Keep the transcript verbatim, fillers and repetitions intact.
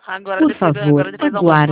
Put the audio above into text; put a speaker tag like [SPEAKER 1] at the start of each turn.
[SPEAKER 1] Agora
[SPEAKER 2] Por
[SPEAKER 1] depois,
[SPEAKER 2] favor,
[SPEAKER 1] agora depois do almoço
[SPEAKER 2] aguarde.